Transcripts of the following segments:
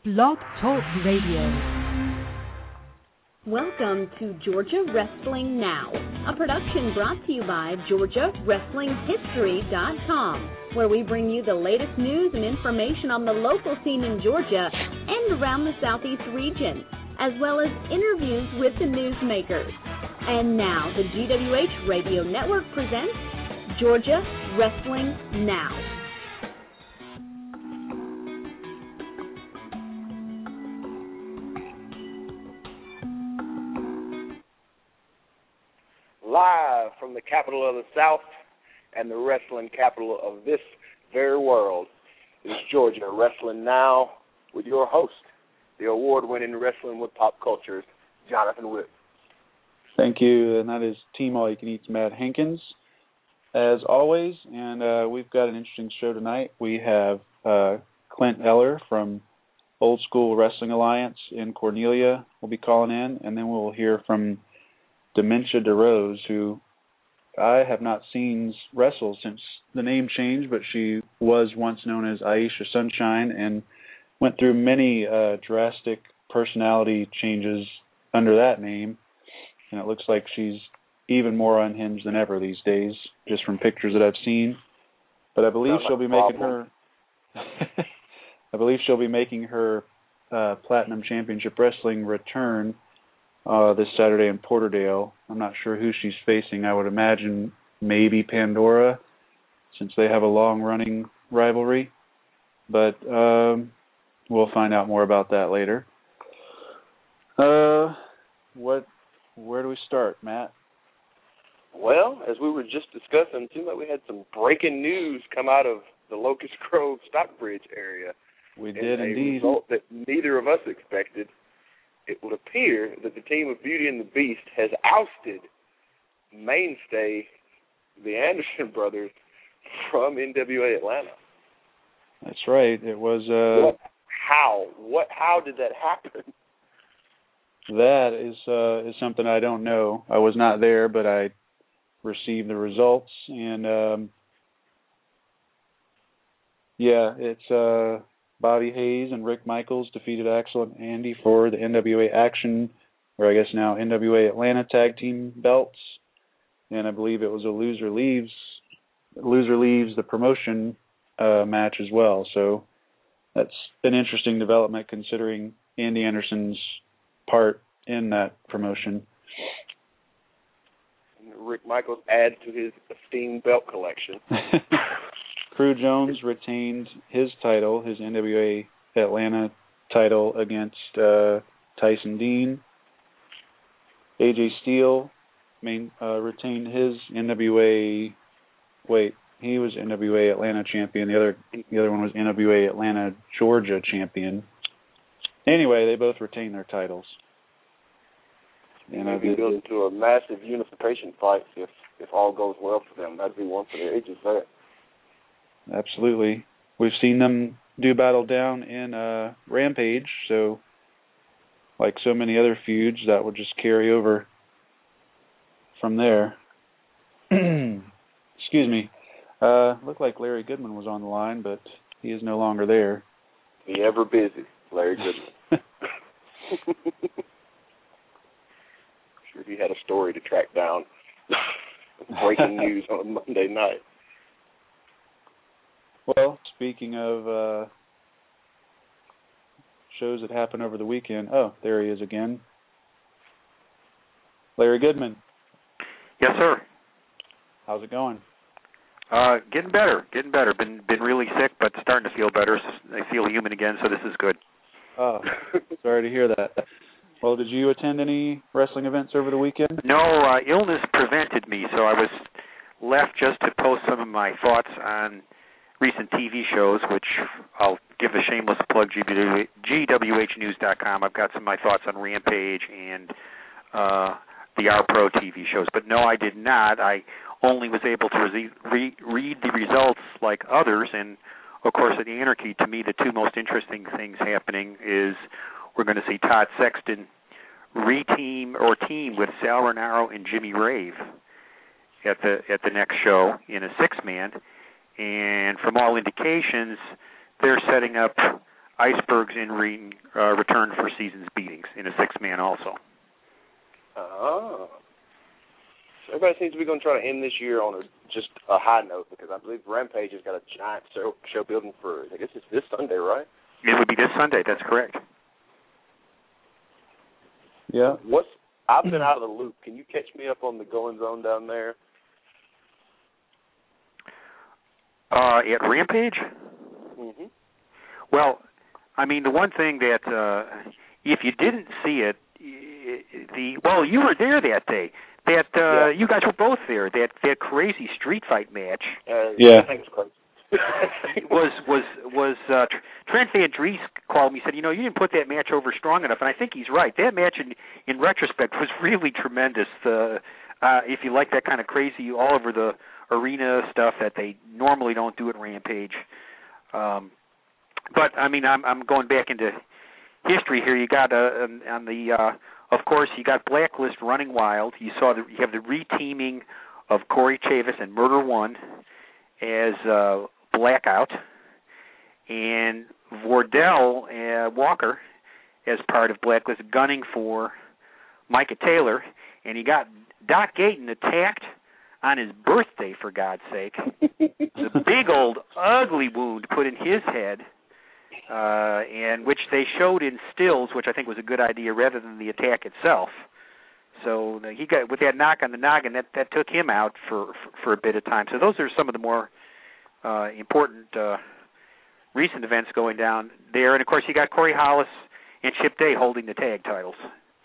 Blog Talk Radio. Welcome to Georgia Wrestling Now, a production brought to you by GeorgiaWrestlingHistory.com, where we bring you the latest news and information on the local scene in Georgia and around the Southeast region, as well as interviews with the newsmakers. And now, the GWH Radio Network presents Georgia Wrestling Now. Live from the capital of the South and the wrestling capital of this very world is Georgia Wrestling Now with your host, the award-winning Wrestling with Pop Culture's Jonathan Witt. Thank you, and that is Team All You Can Eat's Matt Hankins, as always, and we've got an interesting show tonight. We have Clint Eller from Old School Wrestling Alliance in Cornelia will be calling in, and then we'll hear from Dementia DeRose, who I have not seen wrestle since the name changed, but she was once known as Aisha Sunshine and went through many drastic personality changes under that name, and it looks like she's even more unhinged than ever these days, just from pictures that I've seen. But I believe she'll be making her Platinum Championship Wrestling return this Saturday in Porterdale. I'm not sure who she's facing. I would imagine maybe Pandora, since they have a long-running rivalry. But we'll find out more about that later. Where do we start, Matt? Well, as we were just discussing, it seemed like we had some breaking news come out of the Locust Grove Stockbridge area. We did indeed. A result that neither of us expected. It would appear that the team of Beauty and the Beast has ousted mainstay the Anderson brothers from NWA Atlanta. That's right. It was How did that happen? That is something I don't know. I was not there, but I received the results, and it's Bobby Hayes and Rick Michaels defeated Axel and Andy for the NWA Action, or I guess now NWA Atlanta Tag Team belts. And I believe it was a loser leaves the promotion match as well. So that's an interesting development considering Andy Anderson's part in that promotion. Rick Michaels adds to his esteemed belt collection. Crew Jones retained his title, his NWA Atlanta title, against Tyson Dean. AJ Steele retained his NWA. Wait, he was NWA Atlanta champion. The other one was NWA Atlanta Georgia champion. Anyway, they both retained their titles. And I'd be building to a massive unification fight if all goes well for them. That'd be one for the ages there. Absolutely. We've seen them do battle down in Rampage, so like so many other feuds, that would just carry over from there. Excuse me. Looked like Larry Goodman was on the line, but he is no longer there. The ever busy Larry Goodman. Sure he had a story to track down. Breaking news on a Monday night. Well, speaking of shows that happened over the weekend, there he is again. Larry Goodman. Yes, sir. How's it going? Getting better. Been really sick, but starting to feel better. I feel human again, so this is good. Oh, sorry to hear that. Well, did you attend any wrestling events over the weekend? No, illness prevented me, so I was left just to post some of my thoughts on recent TV shows, which I'll give a shameless plug, GWHnews.com. I've got some of my thoughts on Rampage and the Our Pro TV shows. But no, I did not. I only was able to read the results like others. And, of course, at Anarchy, to me, the two most interesting things happening is we're going to see Todd Sexton team with Sal Rinauro and Jimmy Rave at the next show in a six-man. And from all indications, they're setting up Icebergs in return for season's beatings in a 6-man also. Oh. So everybody seems to be going to try to end this year on just a high note, because I believe Rampage has got a giant show building for, I guess it's this Sunday, right? It would be this Sunday, that's correct. Yeah. I've been out of the loop. Can you catch me up on the goings-on down there? At Rampage? Mm-hmm. Well, I mean, the one thing that, if you didn't see it, you were there that day. You guys were both there. That crazy street fight match. Yeah. I think it's crazy. was Trent Van Dries called me and said, you didn't put that match over strong enough, and I think he's right. That match, in retrospect, was really tremendous. If you like that kind of crazy, all over the arena stuff that they normally don't do at Rampage. But I mean, I'm going back into history here. You got of course, you got Blacklist running wild. You have the reteaming of Corey Chavis and Murder One as Blackout, and Vordell Walker as part of Blacklist gunning for Micah Taylor, and you got Doc Gayton attacked on his birthday, for God's sake. The big old ugly wound put in his head, and which they showed in stills, which I think was a good idea rather than the attack itself. So he got, with that knock on the noggin, that took him out for a bit of time. So those are some of the more important recent events going down there. And, of course, you got Corey Hollis and Chip Day holding the tag titles.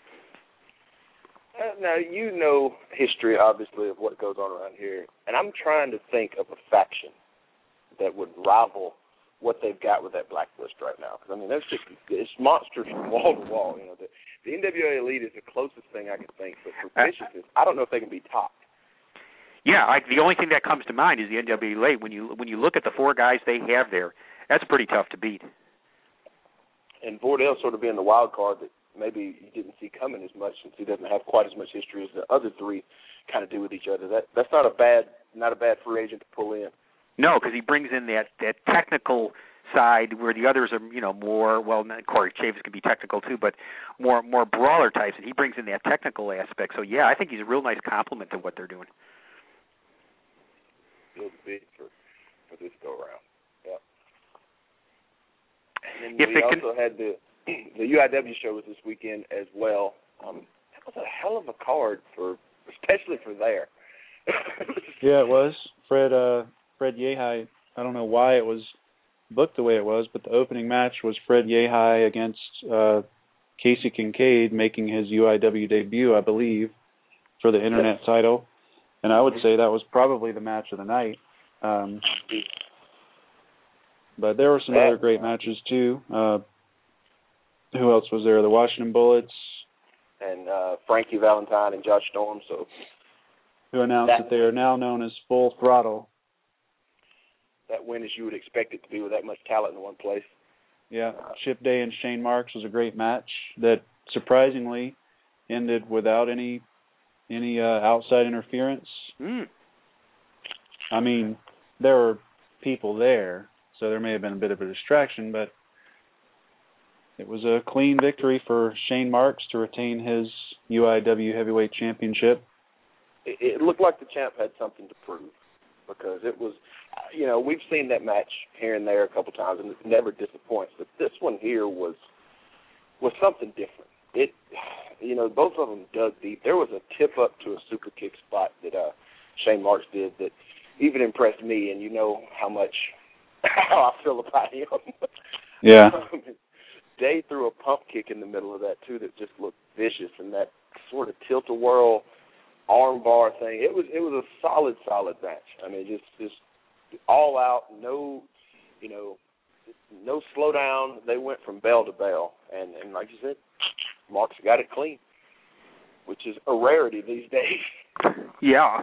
Now, you know history, obviously, of what goes on around here, and I'm trying to think of a faction that would rival what they've got with that Blacklist right now. Because, I mean, it's monsters from wall to wall. The NWA Elite is the closest thing I can think, but for viciousness, I don't know if they can be topped. Yeah, the only thing that comes to mind is the NWA Elite. When you look at the 4 guys they have there, that's pretty tough to beat. And Vordell sort of being the wild card that maybe you didn't see coming as much, since he doesn't have quite as much history as the other 3 kind of do with each other. That's not a bad free agent to pull in. No, because he brings in that technical side where the others are, more, well, Corey Chavis can be technical too, but more brawler types, and he brings in that technical aspect. So, yeah, I think he's a real nice compliment to what they're doing. Feels big for this go-around. Yep. And then we also had the UIW show was this weekend as well. That was a hell of a card, especially for there. Yeah, it was. Fred Yehi, I don't know why it was booked the way it was, but the opening match was Fred Yehi against Casey Kincaid, making his UIW debut, I believe, for the Internet title. And I would say that was probably the match of the night. But there were some other great matches, too. Who else was there? The Washington Bullets. And Frankie Valentine and Josh Storm. Who announced that they are now known as Full Throttle. That win as you would expect it to be with that much talent in one place. Yeah, Chip Day and Shane Marks was a great match that surprisingly ended without any outside interference. I mean, there were people there, so there may have been a bit of a distraction, but it was a clean victory for Shane Marks to retain his UIW Heavyweight Championship. It looked like the champ had something to prove, because it was, we've seen that match here and there a couple times, and it never disappoints. But this one here was something different. It, both of them dug deep. There was a tip up to a super kick spot that Shane Marks did that even impressed me, and you know how I feel about him. Yeah. Day threw a pump kick in the middle of that too that just looked vicious, and that sort of tilt-a-whirl arm bar thing. It was a solid match. I mean, just all out, no slowdown. They went from bell to bell, and like you said, Marks got it clean, which is a rarity these days. Yeah.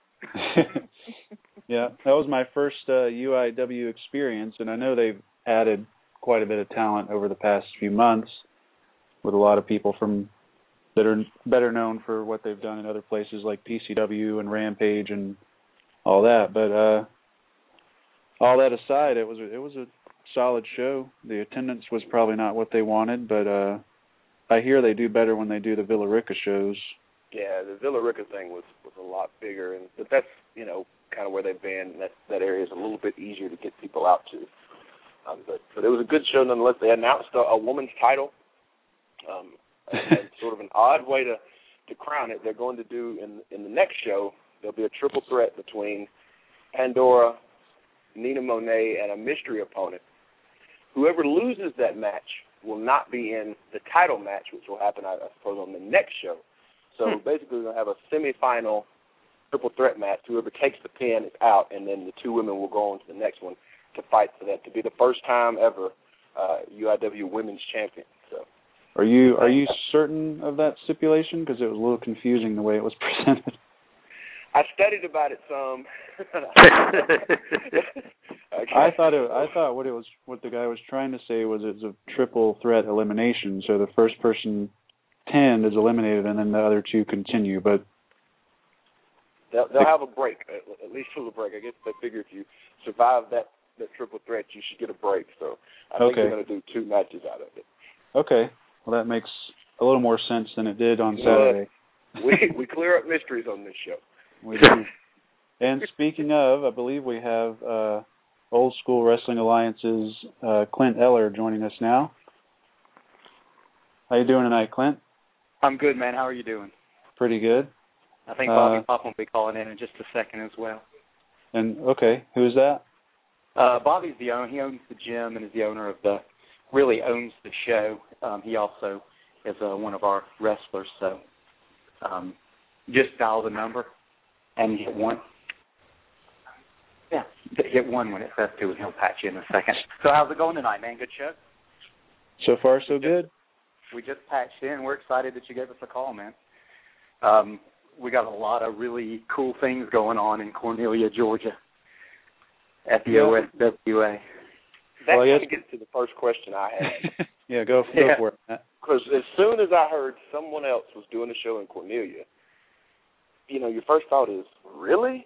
Yeah, that was my first UIW experience, and I know they've added quite a bit of talent over the past few months with a lot of people that are better known for what they've done in other places like PCW and Rampage and all that. But all that aside, it was a solid show. The attendance was probably not what they wanted, but I hear they do better when they do the Villa Rica shows. Yeah, the Villa Rica thing was a lot bigger, but that's, kind of where they've been. That area is a little bit easier to get people out to. But it was a good show nonetheless. They announced a woman's title, and sort of an odd way to crown it. They're going to do in the next show, there'll be a triple threat between Pandora, Nina Monet, and a mystery opponent. Whoever loses that match will not be in the title match, which will happen, I suppose, on the next show. So basically, we're going to have a semifinal triple threat match. Whoever takes the pin is out, and then the two women will go on to the next one to fight for that, to be the first time ever UIW Women's Champion. So, are you certain of that stipulation? Because it was a little confusing the way it was presented. I studied about it some. I thought what the guy was trying to say was it's a triple threat elimination. So the first person pinned is eliminated, and then the other two continue. But they'll have a break, at least for the break. I guess they figure if you survive that triple threat, you should get a break. So I think they're going to do 2 matches out of it. Okay. Well, that makes a little more sense than it did on Saturday. We clear up mysteries on this show. We do. And speaking of, I believe we have Old School Wrestling Alliance's Clint Eller joining us now. How you doing tonight, Clint? I'm good, man. How are you doing? Pretty good. I think Bobby Pop will be calling in just a second as well. And okay, who's that? Bobby's the owner. He owns the gym and is the owner of really owns the show. He also is one of our wrestlers. So just dial the number and hit 1. Yeah, hit 1 when it says to, and he'll patch you in a second. So how's it going tonight, man? Good show? So far, so good. We just patched in. We're excited that you gave us a call, man. We got a lot of really cool things going on in Cornelia, Georgia, at the OSWA. That kind of gets to the first question I had. Yeah, go for it. Because as soon as I heard someone else was doing a show in Cornelia, your first thought is, really?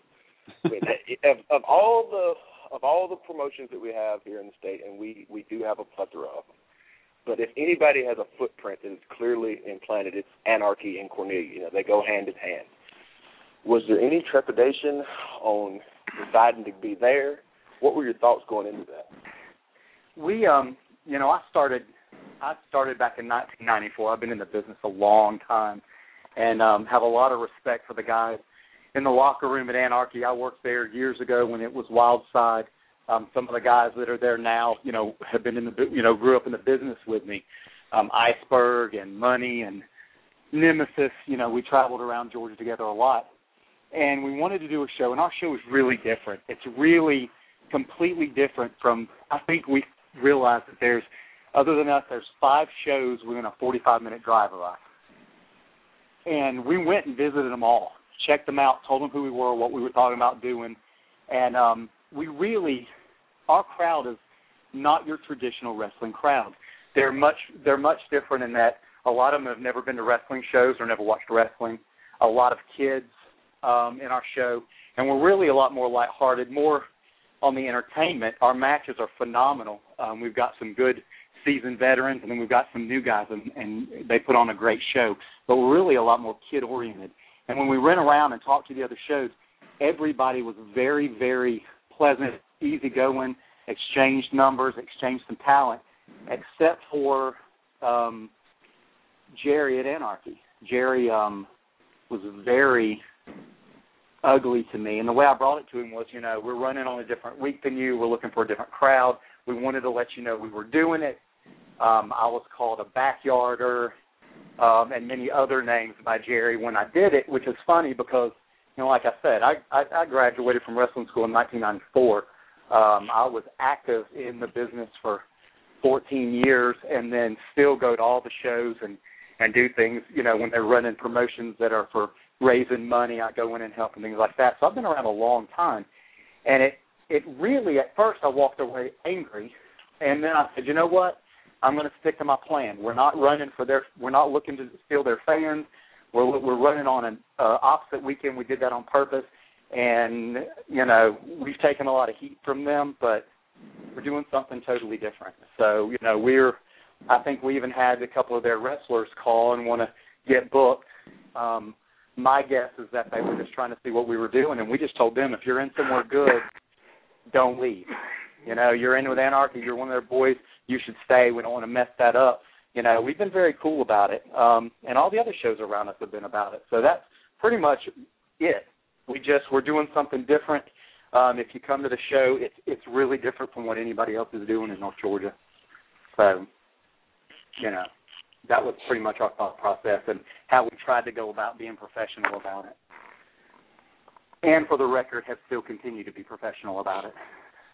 of all the promotions that we have here in the state, and we do have a plethora of them, but if anybody has a footprint that is clearly implanted, it's Anarchy and Cornelia. They go hand in hand. Was there any trepidation on deciding to be there? What were your thoughts going into that? We, I started back in 1994. I've been in the business a long time, and have a lot of respect for the guys in the locker room at Anarchy. I worked there years ago when it was Wildside. Some of the guys that are there now, have been in the, grew up in the business with me. Iceberg and Money and Nemesis. We traveled around Georgia together a lot, and we wanted to do a show, and our show is really different. It's really completely different from. I think we realized that other than us, there's 5 shows within a 45-minute drive of us, and we went and visited them all. Checked them out, told them who we were, what we were talking about doing, and our crowd is not your traditional wrestling crowd. They're much different in that a lot of them have never been to wrestling shows or never watched wrestling. A lot of kids in our show, and we're really a lot more lighthearted, more on the entertainment. Our matches are phenomenal. We've got some good seasoned veterans, and then we've got some new guys, and they put on a great show. But we're really a lot more kid-oriented. And when we ran around and talked to the other shows, everybody was very, very pleasant, easygoing, exchanged numbers, exchanged some talent, except for Jerry at Anarchy. Jerry was very ugly to me. And the way I brought it to him was, we're running on a different week than you. We're looking for a different crowd. We wanted to let you know we were doing it. I was called a backyarder. And many other names by Jerry when I did it, which is funny because, like I said, I graduated from wrestling school in 1994. I was active in the business for 14 years and then still go to all the shows and do things, when they're running promotions that are for raising money, I go in and help and things like that. So I've been around a long time. And it really, at first I walked away angry, and then I said, you know what? I'm going to stick to my plan. We're not we're not looking to steal their fans. We're running on an opposite weekend. We did that on purpose, and we've taken a lot of heat from them. But something totally different. So, you know, I think we even had a couple of their wrestlers call and want to get booked. My guess is that they were just trying to see what we were doing, and we just told them, if you're in somewhere good, don't leave. You know, you're in with Anarchy, you're one of their boys, you should stay. We don't want to mess that up. You know, we've been very cool about it, and all the other shows around us have been about it. So that's pretty much it. We're doing something different. If you come to the show, it's really different from what anybody else is doing in North Georgia. So, you know, that was pretty much our thought process and how we tried to go about being professional about it. And for the record, have still continued to be professional about it.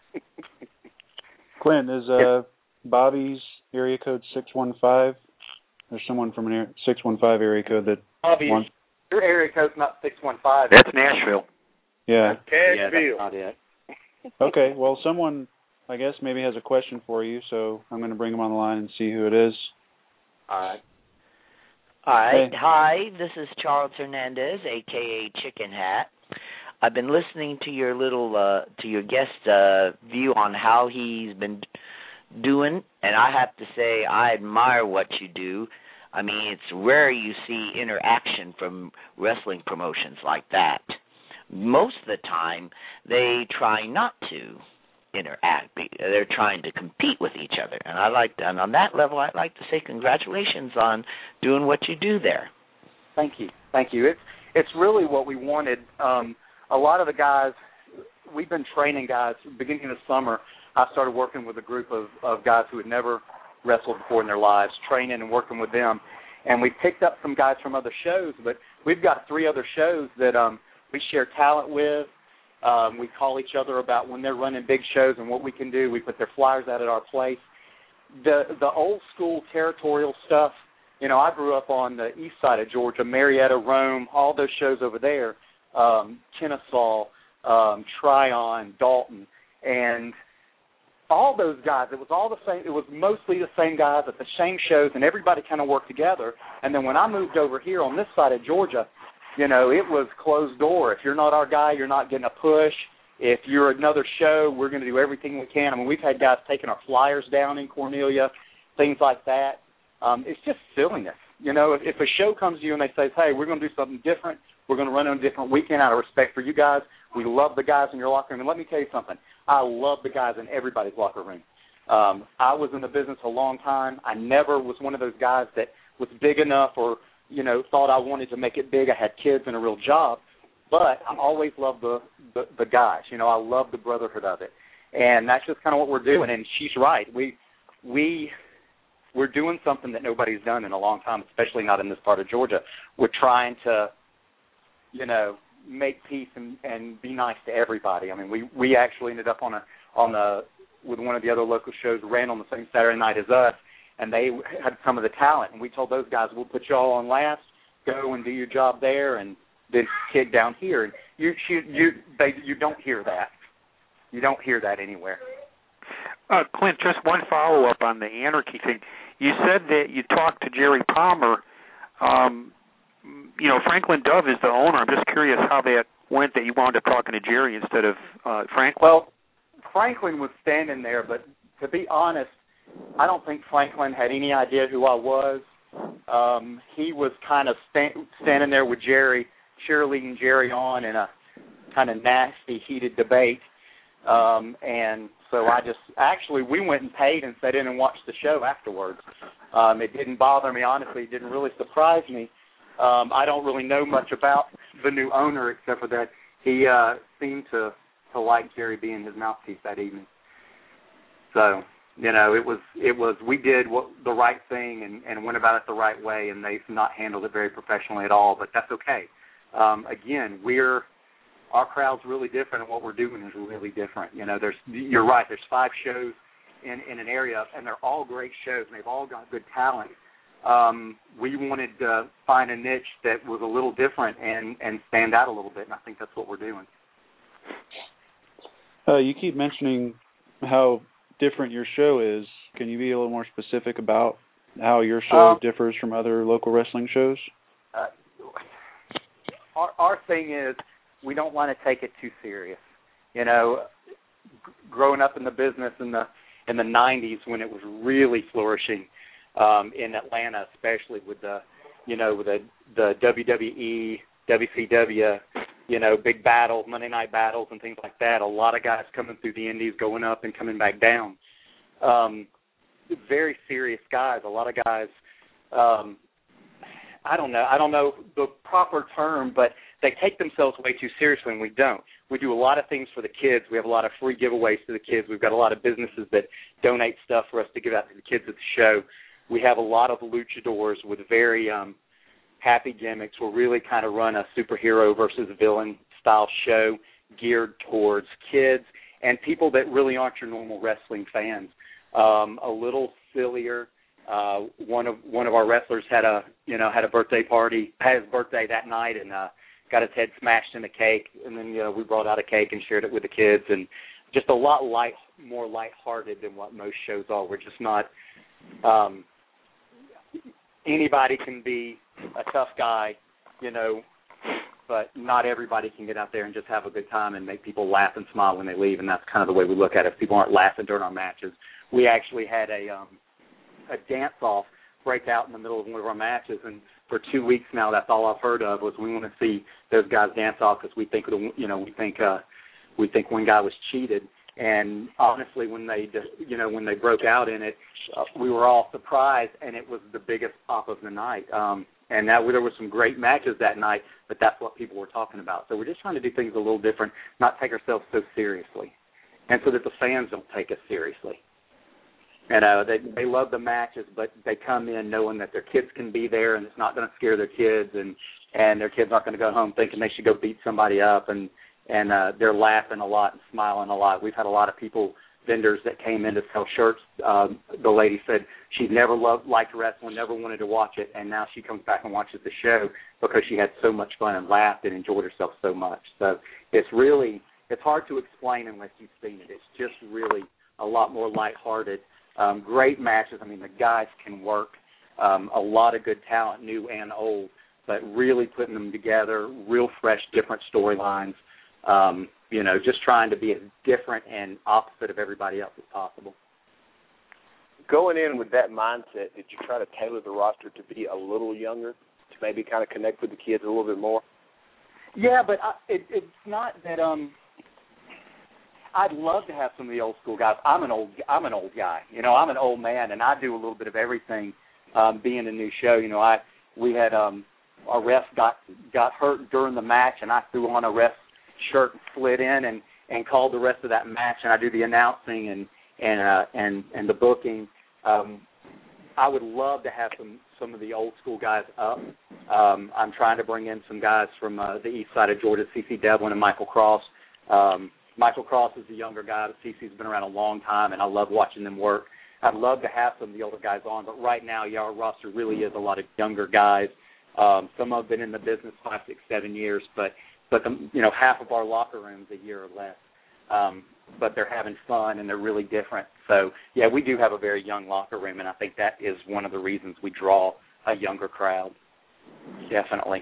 Clint, is Bobby's area code 615? There's someone from an 615 area code that Bobby, wants... Your area code's not 615. That's Nashville. Yeah. Cashville. That's not it. Okay, well, someone, I guess, maybe has a question for you, so I'm going to bring him on the line and see who it is. All right. All right. Hey. Hi, this is Charles Hernandez, a.k.a. Chicken Hat. I've been listening to your to your guest view on how he's been doing, and I have to say I admire what you do. I mean, it's rare you see interaction from wrestling promotions like that. Most of the time, they try not to interact. They're trying to compete with each other, and on that level, I'd like to say congratulations on doing what you do there. Thank you. It's really what we wanted. A lot of the guys, we've been training guys. Beginning of the summer, I started working with a group of guys who had never wrestled before in their lives, training and working with them. And we picked up some guys from other shows, but we've got 3 other shows that we share talent with. We call each other about when they're running big shows and what we can do. We put their flyers out at our place. The old school territorial stuff, you know, I grew up on the east side of Georgia, Marietta, Rome, all those shows over there, Kennesaw, Tryon, Dalton, and all those guys, it was all the same. It was mostly the same guys at the same shows, and everybody kind of worked together. And then when I moved over here on this side of Georgia, you know, it was closed door. If you're not our guy, you're not getting a push. If you're another show, we're going to do everything we can. I mean, we've had guys taking our flyers down in Cornelia, things like that. It's just silliness. You know, if a show comes to you and they say, hey, we're going to do something different, we're going to run on a different weekend out of respect for you guys. We love the guys in your locker room. And let me tell you something. I love the guys in everybody's locker room. I was in the business a long time. I never was one of those guys that was big enough or, you know, thought I wanted to make it big. I had kids and a real job. But I always loved the guys. You know, I love the brotherhood of it. And that's just kind of what we're doing. And she's right. We're doing something that nobody's done in a long time, especially not in this part of Georgia. We're trying to, you know, make peace and be nice to everybody. I mean, we actually ended up with one of the other local shows, ran on the same Saturday night as us, and they had some of the talent. And we told those guys, we'll put you all on last, go and do your job there, and then kick down here. And you don't hear that. You don't hear that anywhere. Clint, just one follow-up on the Anarchy thing. You said that you talked to Jerry Palmer. You know, Franklin Dove is the owner. I'm just curious how that went, that you wound up talking to Jerry instead of Franklin. Well, Franklin was standing there, but to be honest, I don't think Franklin had any idea who I was. He was kind of standing there with Jerry, cheerleading Jerry on in a kind of nasty, heated debate. And so we went and paid and sat in and watched the show afterwards. It didn't bother me, honestly. It didn't really surprise me. I don't really know much about the new owner except for that he seemed to like Jerry being his mouthpiece that evening. So, you know, we did the right thing and went about it the right way, and they've not handled it very professionally at all, but that's okay. Again, our crowd's really different, and what we're doing is really different. You know, you're right, there's 5 shows in an area, and they're all great shows, and they've all got good talent. We wanted to find a niche that was a little different and stand out a little bit, and I think that's what we're doing. You keep mentioning how different your show is. Can you be a little more specific about how your show differs from other local wrestling shows? Our thing is we don't want to take it too serious. You know, growing up in the business in the 90s when it was really flourishing in Atlanta, especially with the WWE, WCW, big battles, Monday night battles and things like that. A lot of guys coming through the indies, going up and coming back down. Very serious guys. A lot of guys, I don't know the proper term, but they take themselves way too seriously, and we don't. We do a lot of things for the kids. We have a lot of free giveaways to the kids. We've got a lot of businesses that donate stuff for us to give out to the kids at the show. We have a lot of luchadors with very happy gimmicks. We'll really kind of run a superhero versus villain style show geared towards kids and people that really aren't your normal wrestling fans. A little sillier. One of our wrestlers had a birthday party, had his birthday that night, and got his head smashed in a cake. And then we brought out a cake and shared it with the kids, and just a lot more lighthearted than what most shows are. We're just not. Anybody can be a tough guy, but not everybody can get out there and just have a good time and make people laugh and smile when they leave, and that's kind of the way we look at it. If people aren't laughing during our matches, we actually had a dance-off break out in the middle of one of our matches, and for 2 weeks now, that's all I've heard of was we want to see those guys dance off because we think one guy was cheated. And honestly, when they broke out in it, we were all surprised, and it was the biggest pop of the night. And there were some great matches that night, but that's what people were talking about. So we're just trying to do things a little different, not take ourselves so seriously, and so that the fans don't take us seriously. And they love the matches, but they come in knowing that their kids can be there, and it's not going to scare their kids, and their kids aren't going to go home thinking they should go beat somebody up, and they're laughing a lot and smiling a lot. We've had a lot of vendors that came in to sell shirts. The lady said she'd never liked wrestling, never wanted to watch it, and now she comes back and watches the show because she had so much fun and laughed and enjoyed herself so much. So it's hard to explain unless you've seen it. It's just really a lot more lighthearted. Great matches. I mean, the guys can work. A lot of good talent, new and old, but really putting them together, real fresh, different storylines. Just trying to be as different and opposite of everybody else as possible. Going in with that mindset, did you try to tailor the roster to be a little younger, to maybe kind of connect with the kids a little bit more? Yeah, but it's not that. I'd love to have some of the old school guys. I'm an old guy. I'm an old man, and I do a little bit of everything. Being a new show, we had our ref got hurt during the match, and I threw on a ref shirt and slid in and called the rest of that match, and I do the announcing and the booking. I would love to have some of the old school guys up. I'm trying to bring in some guys from the east side of Georgia, CeCe Devlin and Michael Cross. Michael Cross is the younger guy, but CeCe's been around a long time, and I love watching them work. I'd love to have some of the older guys on, but right now, our roster really is a lot of younger guys. Some have been in the business 5, 6, 7 years, but half of our locker room's a year or less. But they're having fun, and they're really different. So, yeah, we do have a very young locker room, and I think that is one of the reasons we draw a younger crowd, definitely.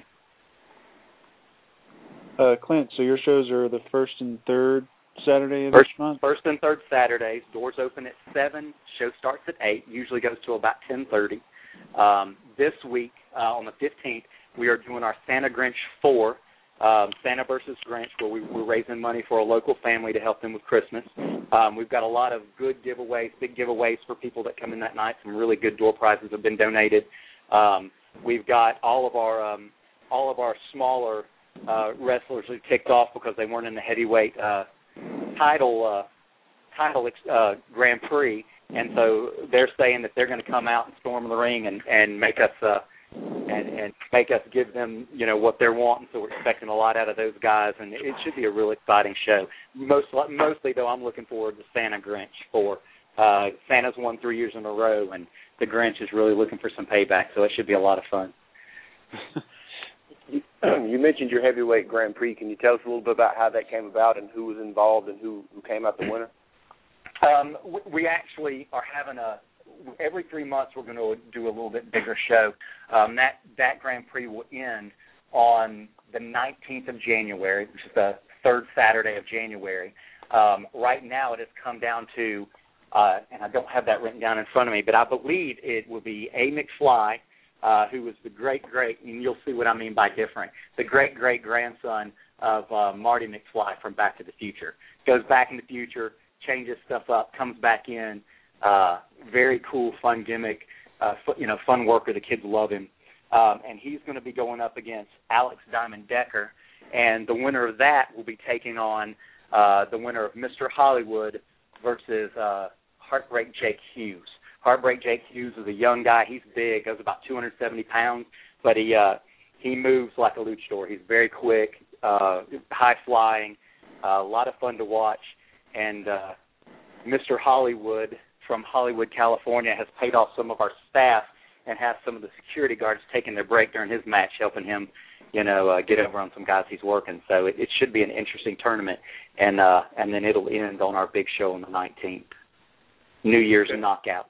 Clint, so your shows are the first and third Saturday of each month? First and third Saturdays. Doors open at 7. Show starts at 8. Usually goes to about 10:30. This week, on the 15th, we are doing our Santa Grinch 4, Santa versus Grinch, where we're raising money for a local family to help them with Christmas. We've got a lot of good giveaways, big giveaways for people that come in that night. Some really good door prizes have been donated. We've got all of our smaller wrestlers who kicked off because they weren't in the heavyweight title Grand Prix, and so they're saying that they're going to come out and storm the ring and make us and make us give them what they're wanting. So we're expecting a lot out of those guys, and it should be a real exciting show. Mostly though, I'm looking forward to Santa Grinch 4. Santa's won 3 years in a row, and the Grinch is really looking for some payback. So it should be a lot of fun. You mentioned your heavyweight Grand Prix. Can you tell us a little bit about how that came about and who was involved and who came out the winner? We actually are having every 3 months we're going to do a little bit bigger show. That Grand Prix will end on the 19th of January, which is the third Saturday of January. Right now it has come down to, and I don't have that written down in front of me, but I believe it will be A. McFly, who was the great, and you'll see what I mean by different, the great-great-grandson of Marty McFly from Back to the Future. Goes back in the future, changes stuff up, comes back in, very cool, fun gimmick, fun worker. The kids love him. And he's going to be going up against Alex Diamond Decker, and the winner of that will be taking on the winner of Mr. Hollywood versus Heartbreak Jake Hughes. Heartbreak Jake Hughes is a young guy. He's big, goes about 270 pounds, but he moves like a luchador. He's very quick, high-flying, a lot of fun to watch. And Mr. Hollywood from Hollywood, California, has paid off some of our staff and has some of the security guards taking their break during his match, helping him, get over on some guys he's working. So it should be an interesting tournament, and then it'll end on our big show on the 19th, New Year's knockout.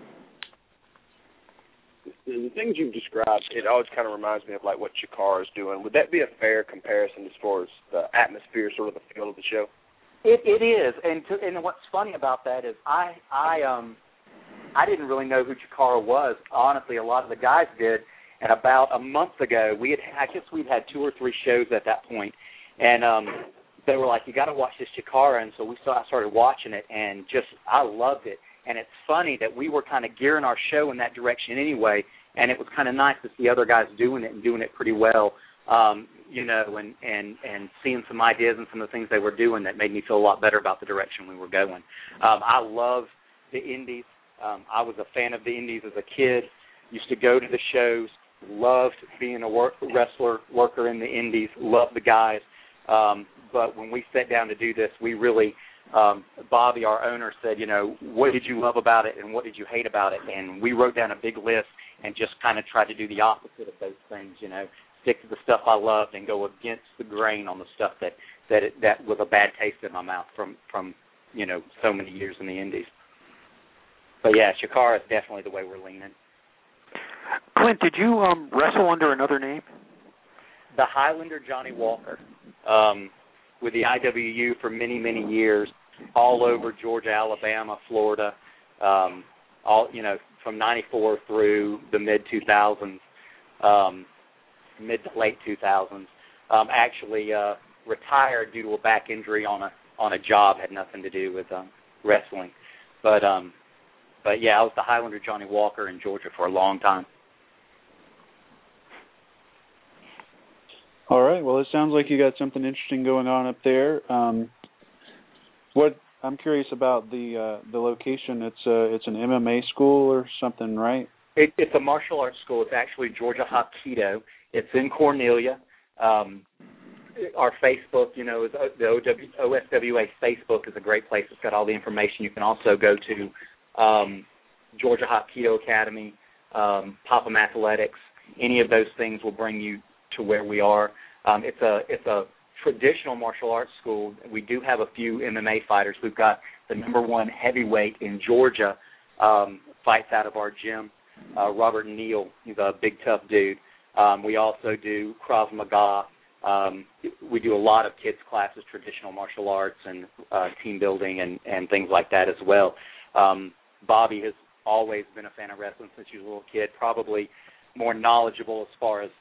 The things you've described, it always kind of reminds me of like what Chikara is doing. Would that be a fair comparison as far as the atmosphere, sort of the feel of the show? It is, and what's funny about that is I I didn't really know who Chikara was. Honestly, a lot of the guys did. And about a month ago, we'd had 2 or 3 shows at that point, and they were like, "You got to watch this Chikara." And so I started watching it, and I loved it. And it's funny that we were kind of gearing our show in that direction anyway, and it was kind of nice to see other guys doing it and doing it pretty well, and seeing some ideas and some of the things they were doing that made me feel a lot better about the direction we were going. I love the Indies. I was a fan of the Indies as a kid. Used to go to the shows. Loved being a worker in the Indies. Loved the guys. But when we sat down to do this, we really, Bobby, our owner, said, what did you love about it and what did you hate about it? And we wrote down a big list and just kind of tried to do the opposite of those things, stick to the stuff I loved and go against the grain on the stuff that was a bad taste in my mouth from so many years in the Indies. But, yeah, Chikara is definitely the way we're leaning. Clint, did you wrestle under another name? The Highlander Johnny Walker, with the IWU for many, many years, all over Georgia, Alabama, Florida, from 94 through the mid-2000s, mid to late 2000s. Actually retired due to a back injury on a job, had nothing to do with wrestling. But yeah, I was the Highlander Johnny Walker in Georgia for a long time. All right. Well, it sounds like you got something interesting going on up there. What I'm curious about the location. It's an MMA school or something, right? It's a martial arts school. It's actually Georgia Hapkido. It's in Cornelia. Our Facebook, is the OSWA Facebook is a great place. It's got all the information. You can also go to Georgia Hapkido Academy, Popham Athletics. Any of those things will bring you to where we are. It's a traditional martial arts school. We do have a few MMA fighters. We've got the #1 heavyweight in Georgia fights out of our gym, Robert Neal. He's a big, tough dude. We also do Krav Maga. We do a lot of kids' classes, traditional martial arts and team building and things like that as well. Bobby has always been a fan of wrestling since he was a little kid, probably more knowledgeable as far as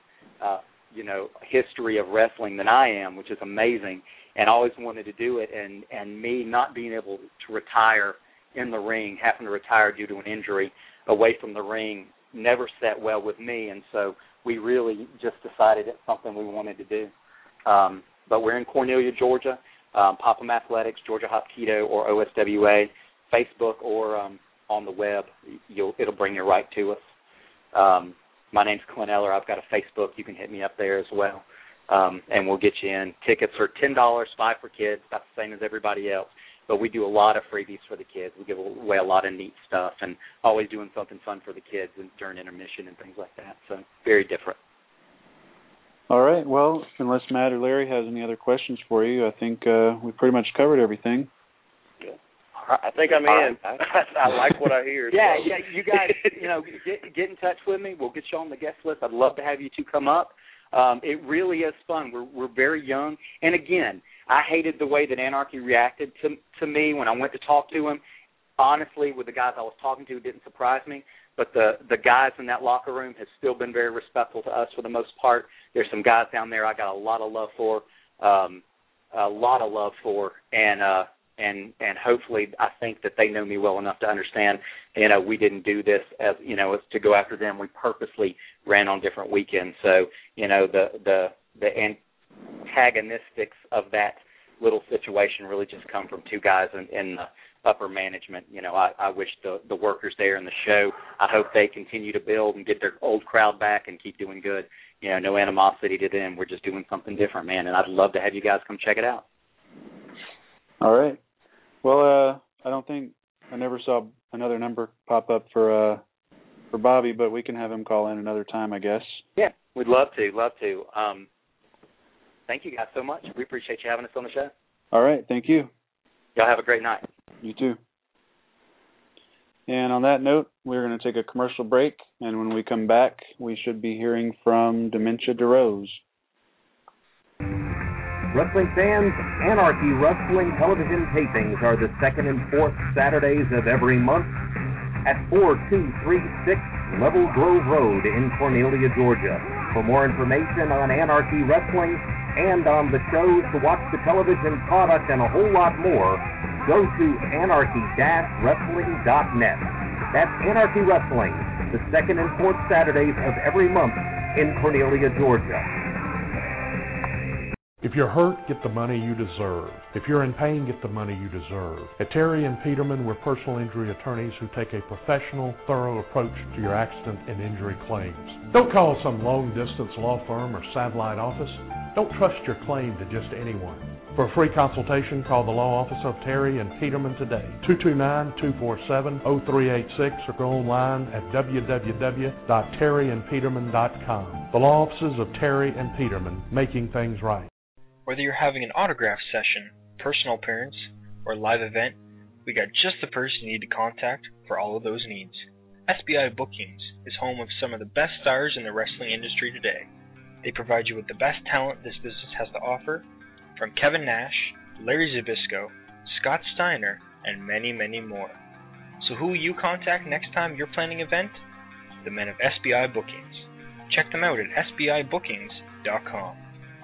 history of wrestling than I am, which is amazing, and always wanted to do it. And me not being able to retire in the ring, having to retire due to an injury away from the ring, never sat well with me. And so we really just decided it's something we wanted to do. But we're in Cornelia, Georgia, Popham Athletics, Georgia Hapkido, or OSWA, Facebook, or on the web. It'll bring you right to us. My name's Clint Eller. I've got a Facebook. You can hit me up there as well, and we'll get you in. Tickets are $10, $5 for kids, about the same as everybody else. But we do a lot of freebies for the kids. We give away a lot of neat stuff and always doing something fun for the kids during intermission and things like that. So very different. All right. Well, unless Matt or Larry has any other questions for you, I think we pretty much covered everything. I think I'm in. I like what I hear. Yeah, you guys, get in touch with me. We'll get you on the guest list. I'd love to have you two come up. It really is fun. We're very young. And, again, I hated the way that Anarchy reacted to me when I went to talk to him. Honestly, with the guys I was talking to, it didn't surprise me. But the guys in that locker room have still been very respectful to us for the most part. There's some guys down there I got a lot of love for, and hopefully I think that they know me well enough to understand, we didn't do this as to go after them. We purposely ran on different weekends. So, the antagonistics of that little situation really just come from two guys in the upper management. I wish the workers there in the show, I hope they continue to build and get their old crowd back and keep doing good. No animosity to them. We're just doing something different, man, and I'd love to have you guys come check it out. All right. Well, I never saw another number pop up for Bobby, but we can have him call in another time, I guess. Yeah, we'd love to. Thank you guys so much. We appreciate you having us on the show. All right. Thank you. Y'all have a great night. You too. And on that note, we're going to take a commercial break, and when we come back, we should be hearing from Dementia DeRose. Wrestling fans, Anarchy Wrestling television tapings are the second and fourth Saturdays of every month at 4236 Level Grove Road in Cornelia, Georgia. For more information on Anarchy Wrestling and on the shows, to watch the television product, and a whole lot more, go to anarchy-wrestling.net. That's Anarchy Wrestling, the second and fourth Saturdays of every month in Cornelia, Georgia. If you're hurt, get the money you deserve. If you're in pain, get the money you deserve. At Terry and Peterman, we're personal injury attorneys who take a professional, thorough approach to your accident and injury claims. Don't call some long-distance law firm or satellite office. Don't trust your claim to just anyone. For a free consultation, call the law office of Terry and Peterman today, 229-247-0386, or go online at www.terryandpeterman.com. The law offices of Terry and Peterman, making things right. Whether you're having an autograph session, personal appearance, or live event, we got just the person you need to contact for all of those needs. SBI Bookings is home of some of the best stars in the wrestling industry today. They provide you with the best talent this business has to offer, from Kevin Nash, Larry Zbyszko, Scott Steiner, and many, many more. So who will you contact next time you're planning an event? The men of SBI Bookings. Check them out at sbibookings.com.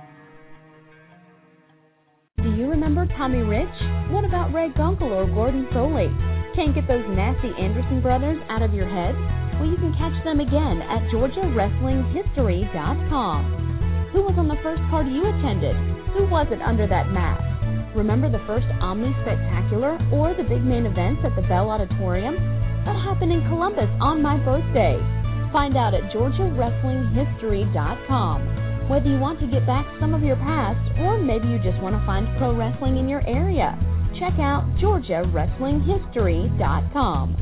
Do you remember Tommy Rich? What about Ray Gunkel or Gordon Soley? Can't get those nasty Anderson brothers out of your head? Well, you can catch them again at GeorgiaWrestlingHistory.com. Who was on the first party you attended? Who was it under that mask? Remember the first Omni Spectacular or the big main events at the Bell Auditorium? That happened in Columbus on my birthday. Find out at GeorgiaWrestlingHistory.com. Whether you want to get back some of your past, or maybe you just want to find pro wrestling in your area, check out GeorgiaWrestlingHistory.com.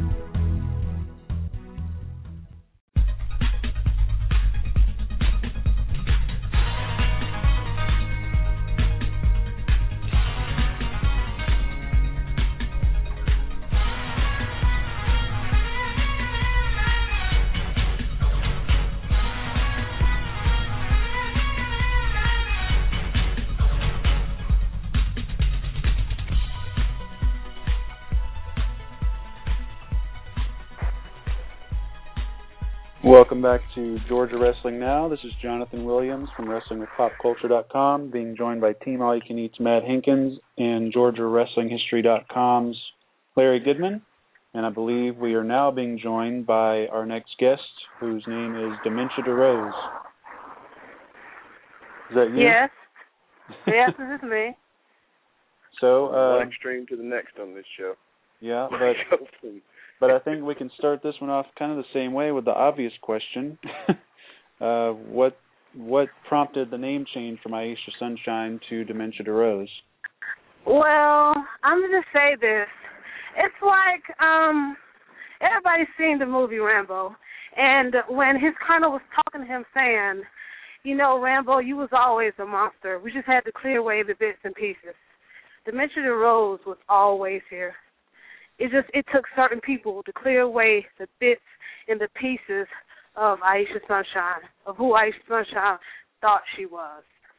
Welcome back to Georgia Wrestling Now. This is Jonathan Williams from WrestlingWithPopCulture.com, being joined by Team All You Can Eat's Matt Hankins and GeorgiaWrestlingHistory.com's Larry Goodman. And I believe we are now being joined by our next guest, whose name is Dementia DeRose. Is that you? Yes. Yes, this is me. So, one extreme to the next on this show. Yeah, but I think we can start this one off kind of the same way with the obvious question. What prompted the name change from Aisha Sunshine to Dementia DeRose? Well, I'm going to say this. It's like everybody's seen the movie Rambo, and when his colonel was talking to him saying, you know, Rambo, you was always a monster. We just had to clear away the bits and pieces. Dementia DeRose was always here. It took certain people to clear away the bits and the pieces of Aisha Sunshine, of who Aisha Sunshine thought she was.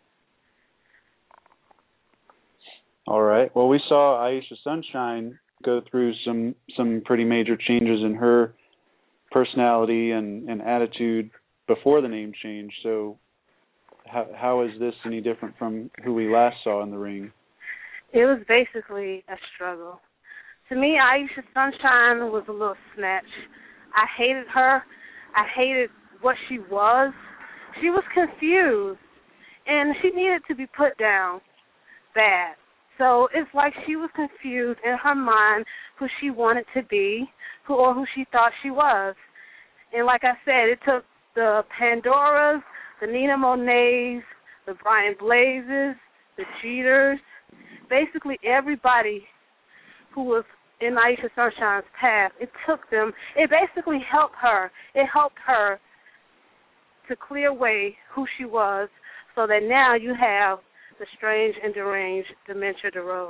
All right. Well, we saw Aisha Sunshine go through some pretty major changes in her personality and attitude before the name change. So how is this any different from who we last saw in the ring? It was basically a struggle. To me, Aisha Sunshine was a little snatch. I hated her. I hated what she was. She was confused, and she needed to be put down bad. So it's like she was confused in her mind who she wanted to be or who she thought she was. And like I said, it took the Pandoras, the Nina Monets, the Brian Blazes, the Cheaters, basically everybody who was in Aisha Sunshine's path. It took them. It basically helped her. It helped her to clear away who she was so that now you have the strange and deranged Dementia DeRose.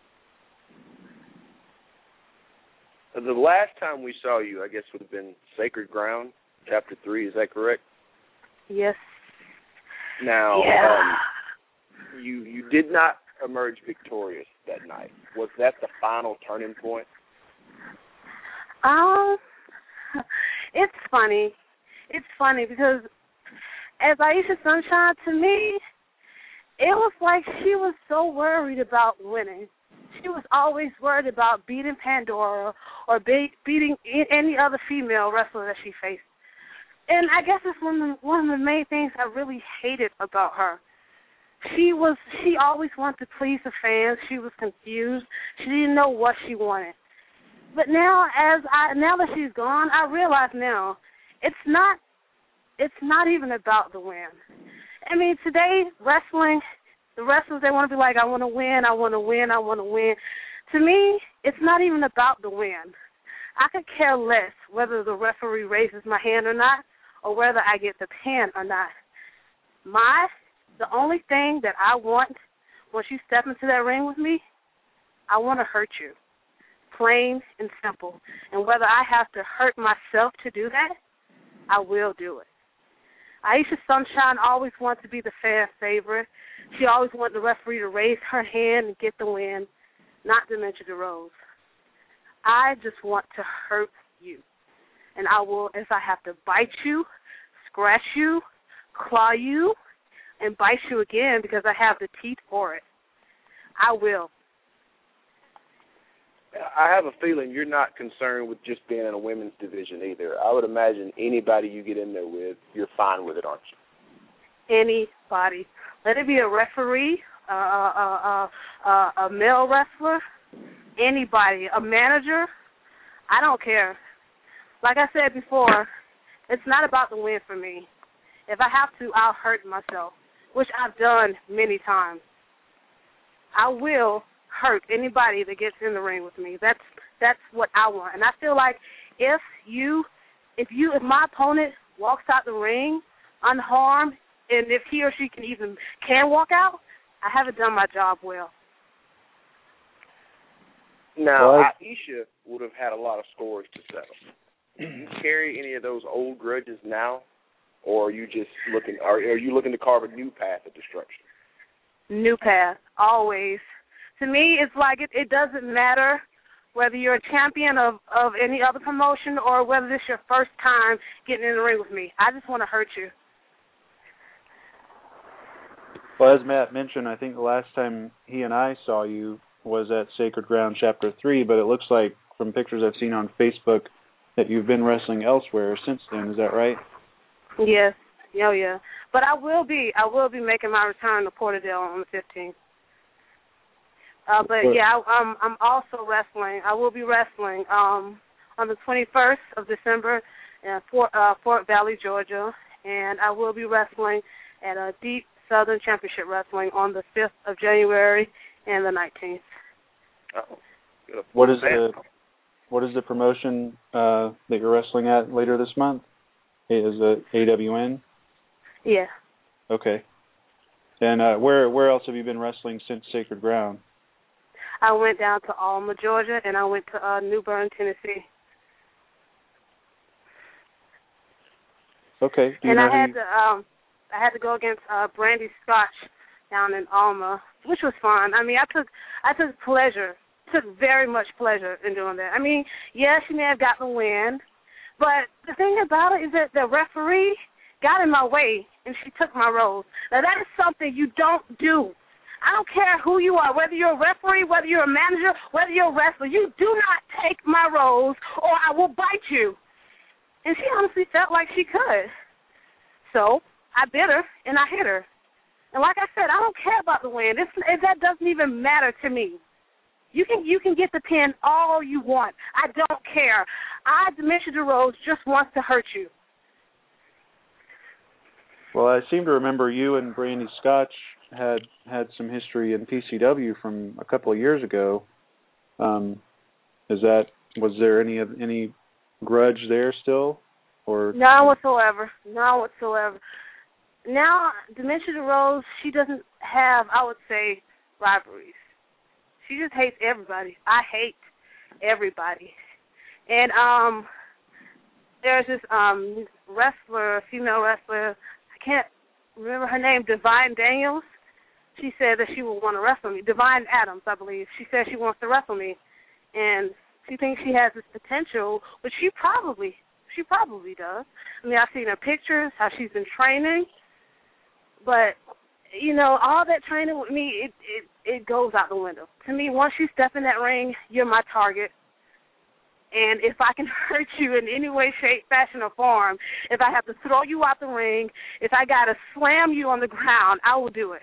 The last time we saw you, I guess, would have been Sacred Ground, Chapter 3. Is that correct? Yes. Now, yeah. You did not emerge victorious that night. Was that the final turning point? It's funny. It's funny because as Aisha Sunshine, to me, it was like she was so worried about winning. She was always worried about beating Pandora or beating any other female wrestler that she faced. And I guess it's one of the main things I really hated about her. She always wanted to please the fans. She was confused. She didn't know what she wanted. But now that she's gone, I realize now it's not even about the win. I mean, today, wrestling, the wrestlers, they want to be like, I want to win, I want to win, I want to win. To me, it's not even about the win. I could care less whether the referee raises my hand or not, or whether I get the pin or not. The only thing that I want once you step into that ring with me, I want to hurt you. Plain and simple. And whether I have to hurt myself to do that, I will do it. Aisha Sunshine always wanted to be the fan favorite. She always wanted the referee to raise her hand and get the win, not Dementia DeRose. I just want to hurt you. And I will, if I have to bite you, scratch you, claw you, and bite you again because I have the teeth for it, I will. I have a feeling you're not concerned with just being in a women's division either. I would imagine anybody you get in there with, you're fine with it, aren't you? Anybody. Let it be a referee, a male wrestler, anybody, a manager. I don't care. Like I said before, it's not about the win for me. If I have to, I'll hurt myself, which I've done many times. I will hurt anybody that gets in the ring with me. That's what I want. And I feel like if my opponent walks out the ring unharmed, and if he or she can walk out, I haven't done my job well. Now, Aisha would have had a lot of scores to settle. Do you carry any of those old grudges now, or are you just looking? Are you looking to carve a new path of destruction? New path, always. To me, it's like it doesn't matter whether you're a champion of any other promotion or whether this is your first time getting in the ring with me. I just want to hurt you. Well, as Matt mentioned, I think the last time he and I saw you was at Sacred Ground Chapter 3, but it looks like from pictures I've seen on Facebook that you've been wrestling elsewhere since then. Is that right? Yes. Oh, yeah. But I will be making my return to Porterdale on the 15th. But yeah, I'm also wrestling. I will be wrestling on the 21st of December in Fort Valley, Georgia, and I will be wrestling at a Deep Southern Championship Wrestling on the 5th of January and the 19th. Oh, what is the promotion that you're wrestling at later this month? Is it AWN? Yeah. Okay. And where else have you been wrestling since Sacred Ground? I went down to Alma, Georgia, and I went to New Bern, Tennessee. Okay. And I I had to go against Brandy Scotch down in Alma, which was fun. I mean, I took very much pleasure in doing that. I mean, yeah, she may have gotten the win, but the thing about it is that the referee got in my way and she took my rose. Now, that is something you don't do. I don't care who you are, whether you're a referee, whether you're a manager, whether you're a wrestler. You do not take my rose or I will bite you. And she honestly felt like she could. So I bit her and I hit her. And like I said, I don't care about the win. That doesn't even matter to me. You can get the pin all you want. I don't care. Dementia DeRose just wants to hurt you. Well, I seem to remember you and Brandy Scotch had some history in PCW from a couple of years ago. Was there any grudge there still, or none whatsoever? None whatsoever. Now, Dementia DeRose, she doesn't have, I would say, rivalries. She just hates everybody. I hate everybody. And there's this female wrestler, I can't remember her name, Divine Daniels. She said that she would want to wrestle me. Divine Adams, I believe. She said she wants to wrestle me. And she thinks she has this potential, which she probably does. I mean, I've seen her pictures, how she's been training. But, you know, all that training with me, it goes out the window. To me, once you step in that ring, you're my target. And if I can hurt you in any way, shape, fashion, or form, if I have to throw you out the ring, if I got to slam you on the ground, I will do it.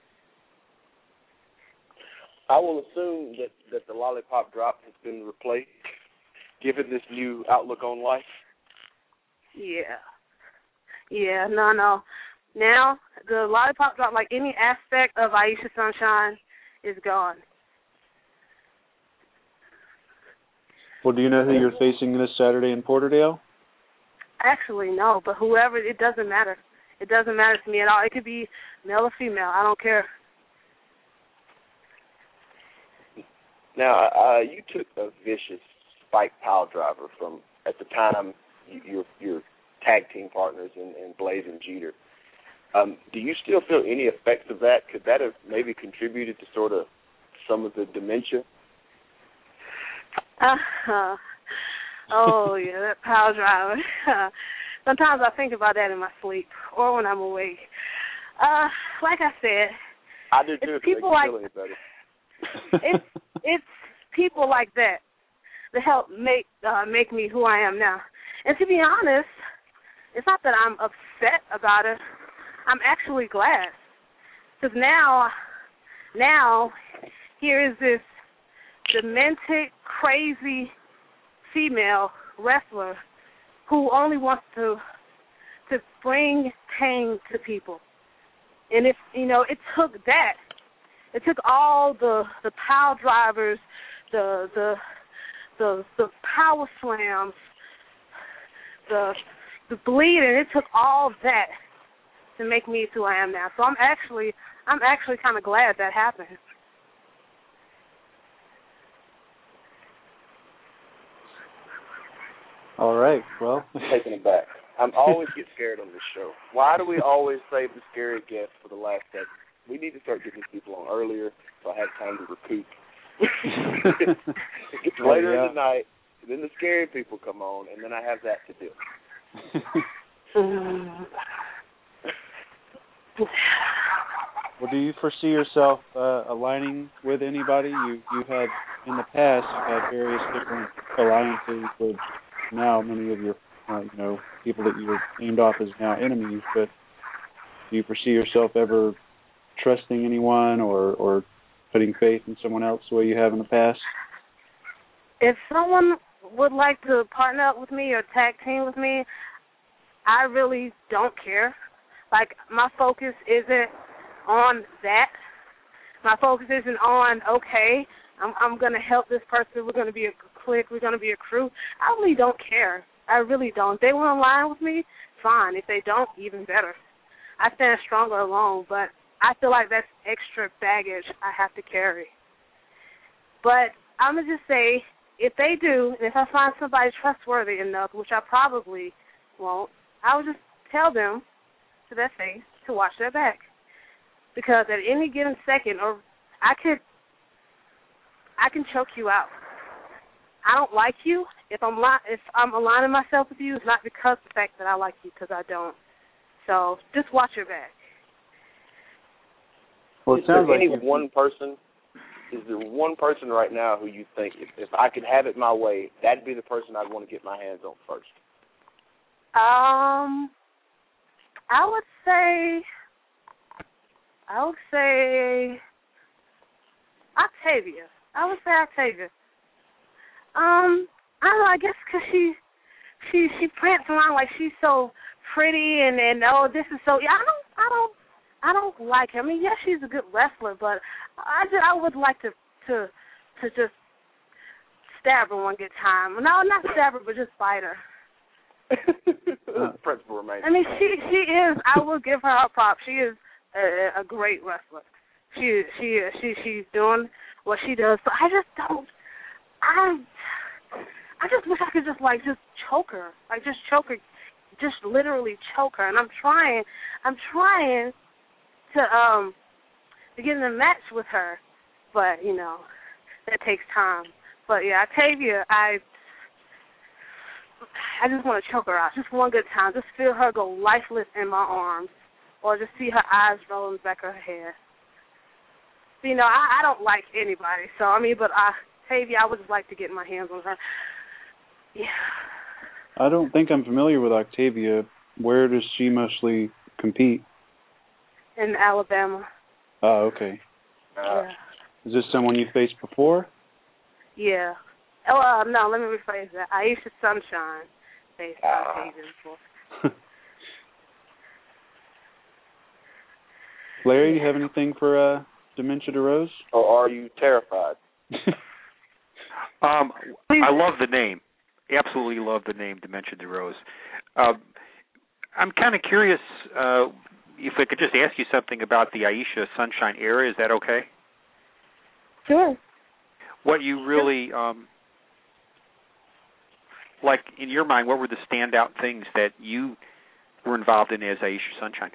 I will assume that the lollipop drop has been replaced, given this new outlook on life. Yeah, no. Now, the lollipop drop, like any aspect of Aisha Sunshine, is gone. Well, do you know who you're facing this Saturday in Porterdale? Actually, no, but whoever, it doesn't matter. It doesn't matter to me at all. It could be male or female. I don't care. Now, you took a vicious spike pile driver from, at the time, your tag team partners in Blaze and Jeter. Do you still feel any effects of that? Could that have maybe contributed to sort of some of the dementia? Oh, yeah, that pile driver. Sometimes I think about that in my sleep or when I'm awake. Like I said, I do too. It's people like it's people like that help make me who I am now. And to be honest, it's not that I'm upset about it. I'm actually glad, because now here is this demented, crazy female wrestler who only wants to bring pain to people. And it took that. It took all the pile drivers, the power slams, the bleeding. It took all that to make me who I am now. So I'm actually kind of glad that happened. All right. Well, taking it back. I'm always get scared on this show. Why do we always save the scary guests for the last segment? We need to start getting these people on earlier so I have time to recoup. It gets later in the night, and then the scary people come on, and then I have that to do. Well, do you foresee yourself aligning with anybody? You've had, in the past, you've had various different alliances with now many of your, people that you were aimed off as now enemies, but do you foresee yourself ever trusting anyone or putting faith in someone else the way you have in the past? If someone would like to partner up with me or tag team with me, I really don't care. Like, my focus isn't on that. My focus isn't on, okay, I'm going to help this person. We're going to be a clique. We're going to be a crew. I really don't care. I really don't. If they want to align with me, fine. If they don't, even better. I stand stronger alone, but I feel like that's extra baggage I have to carry. But I'm going to just say, if they do, and if I find somebody trustworthy enough, which I probably won't, I will just tell them to their face, to watch their back, because at any given second, or I can choke you out. I don't like you. If I'm aligning myself with you, it's not because of the fact that I like you, because I don't. So just watch your back. Well, it sounds like is there one person right now who you think, if I could have it my way, that'd be the person I'd want to get my hands on first? I would say Octavia. I don't know, I guess because she prance around like she's so pretty and oh, this is so. I don't like her. I mean, yes, she's a good wrestler, but I would like to just stab her one good time. No, not stab her, but just bite her. Principal remains. I mean, she is. I will give her a prop. She is a great wrestler. She's doing what she does. So I just don't. I just wish I could just choke her, just literally choke her. And I'm trying to get in a match with her, but that takes time. But yeah, Octavia, I just want to choke her out, just one good time, just feel her go lifeless in my arms, or just see her eyes roll in the back of her head. So, I don't like anybody, so but Octavia, I would just like to get my hands on her. Yeah. I don't think I'm familiar with Octavia. Where does she mostly compete? In Alabama. Oh, okay. Yeah. Is this someone you faced before? Yeah. Oh, no, let me rephrase that. Aisha Sunshine faced Octavia before. Larry, do you have anything for Dementia DeRose? Or are you terrified? I love the name. Absolutely love the name Dementia DeRose. I'm kind of curious if I could just ask you something about the Aisha Sunshine era. Is that okay? Sure. What you really, like in your mind, what were the standout things that you were involved in as Aisha Sunshine?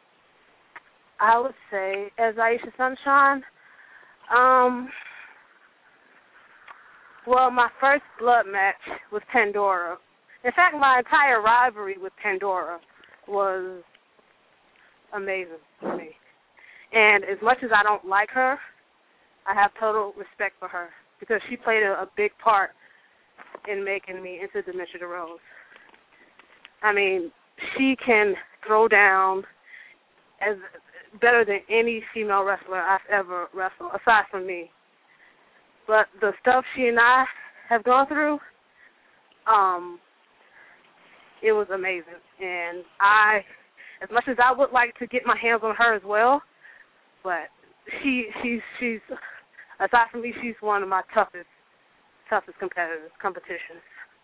I would say, as Aisha Sunshine, well, my first blood match with Pandora. In fact, my entire rivalry with Pandora was amazing for me. And as much as I don't like her, I have total respect for her because she played a big part in making me into Dementia DeRose. I mean, she can throw down as better than any female wrestler I've ever wrestled, aside from me. But the stuff she and I have gone through, it was amazing. And as much as I would like to get my hands on her as well, but she's aside from me, she's one of my toughest competitions.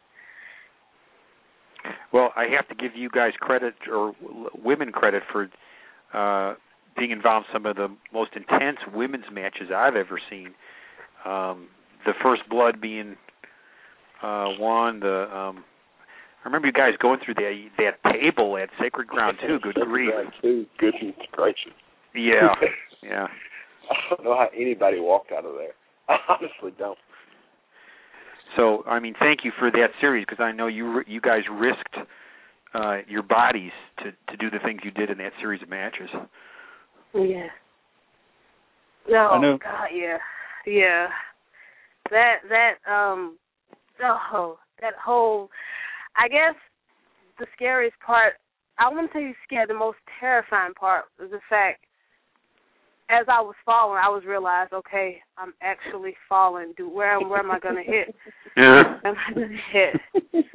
Well, I have to give you guys credit, or women credit, for being involved in some of the most intense women's matches I've ever seen. The first blood being one. I remember you guys going through that table at Sacred Ground too. Good grief! Goodness gracious! Yeah, yeah. I don't know how anybody walked out of there. I honestly don't. So, I mean, thank you for that series, because I know you guys risked your bodies to do the things you did in that series of matches. Yeah. No, I know. God, yeah. That whole, I guess the scariest part, I wouldn't say scared, the most terrifying part was the fact, as I was falling, I was realized, okay, I'm actually falling. Where am I going to hit? Yeah. Where am I going to hit?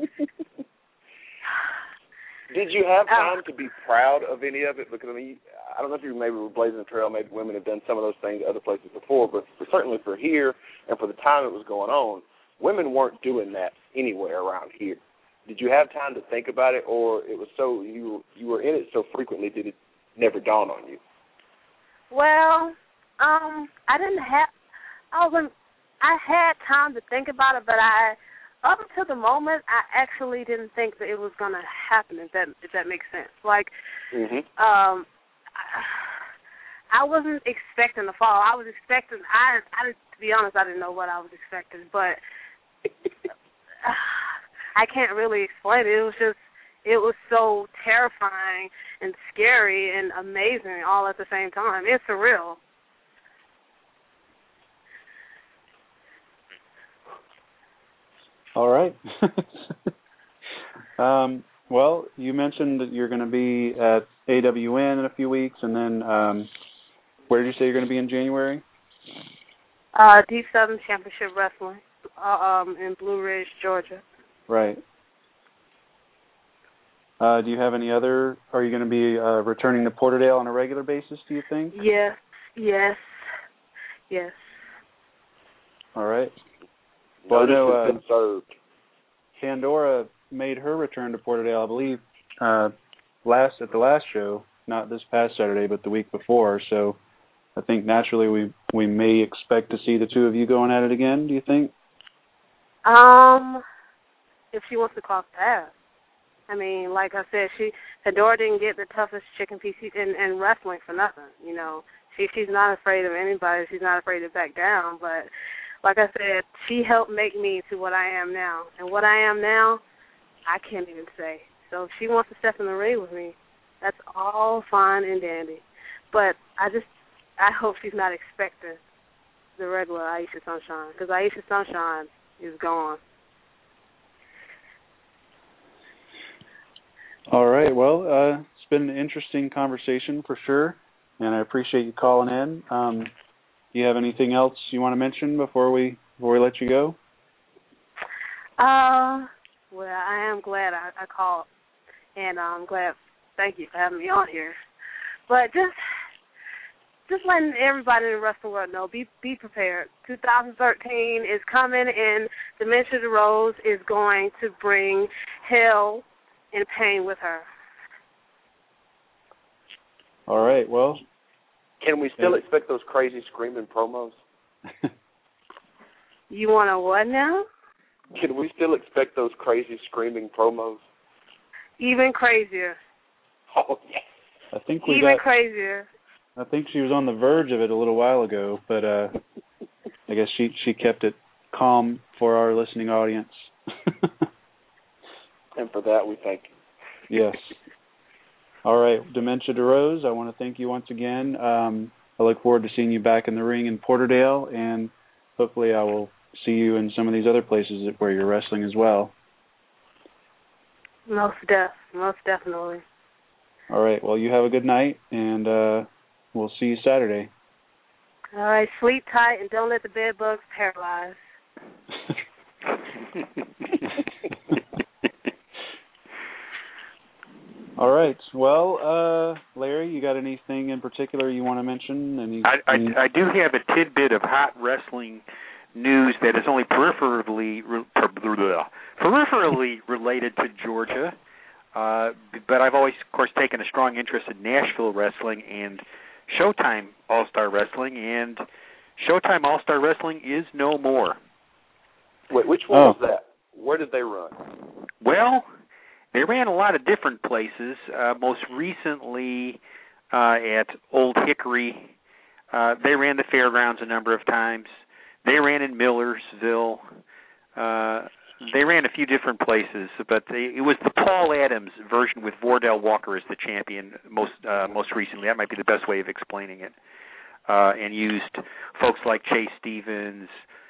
Did you have time to be proud of any of it? Because, I mean, I don't know if you maybe were blazing a trail, maybe women have done some of those things other places before, but certainly for here and for the time it was going on, women weren't doing that anywhere around here. Did you have time to think about it, or it was so you were in it so frequently, did it never dawn on you? Well, I had time to think about it, but up until the moment, I actually didn't think that it was going to happen, if that makes sense. Like, I wasn't expecting the fall. I was expecting. To be honest, I didn't know what I was expecting, but I can't really explain it. It was so terrifying and scary and amazing all at the same time. It's surreal. All right. Well, you mentioned that you're going to be at AWN in a few weeks, and then where did you say you're going to be in January? Deep Southern Championship Wrestling in Blue Ridge, Georgia. Right. Do you have any other? Are you going to be returning to Porterdale on a regular basis, do you think? Yes. All right. Well, I know been served. Pandora made her return to Porterdale, I believe, at the last show, not this past Saturday, but the week before. So I think naturally we may expect to see the two of you going at it again. Do you think? If she wants to cross paths. I mean, like I said, Pandora didn't get the toughest chicken piece in wrestling for nothing. You know, she's not afraid of anybody. She's not afraid to back down. But like I said, she helped make me to what I am now, and what I am now, I can't even say. So if she wants to step in the ring with me, that's all fine and dandy. But I hope she's not expecting the regular Aisha Sunshine, because Aisha Sunshine is gone. All right. Well, it's been an interesting conversation for sure, and I appreciate you calling in. Do you have anything else you want to mention before we let you go? Well, I am glad I called, and I'm glad. Thank you for having me on here. But just letting everybody in the wrestling world know, be prepared. 2013 is coming, and Dementia DeRose is going to bring hell and pain with her. All right. Well, can we still expect those crazy screaming promos? You want to what now? Can we still expect those crazy screaming promos? Even crazier. Oh, yes. I think crazier. I think she was on the verge of it a little while ago, but I guess she kept it calm for our listening audience. And for that, we thank you. Yes. All right, Dementia DeRose, I want to thank you once again. I look forward to seeing you back in the ring in Porterdale, and hopefully I will see you in some of these other places where you're wrestling as well. Most definitely. All right, well, you have a good night, and we'll see you Saturday. All right, sleep tight and don't let the bed bugs paralyze. All right. Well, Larry, you got anything in particular you want to mention? I do have a tidbit of hot wrestling news that is only peripherally related to Georgia, but I've always, of course, taken a strong interest in Nashville wrestling and Showtime All-Star Wrestling, and Showtime All-Star Wrestling is no more. Wait, which one was that? Where did they run? Well, they ran a lot of different places. Most recently at Old Hickory. They ran the fairgrounds a number of times. They ran in Millersville. They ran a few different places, but it was the Paul Adams version with Vordell Walker as the champion most recently. That might be the best way of explaining it. And used folks like Chase Stevens,